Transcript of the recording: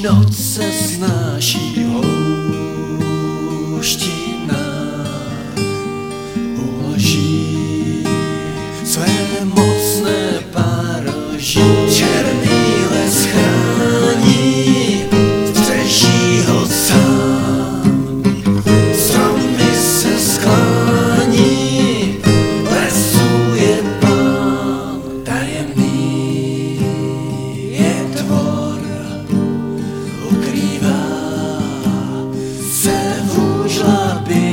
noc se snáší houština, uloží své mocné pároží. Černý les chrání, střeží ho sám, stromy se sklání, lesů je pán tajemný, je tvor, ukrývá se v úžlabě.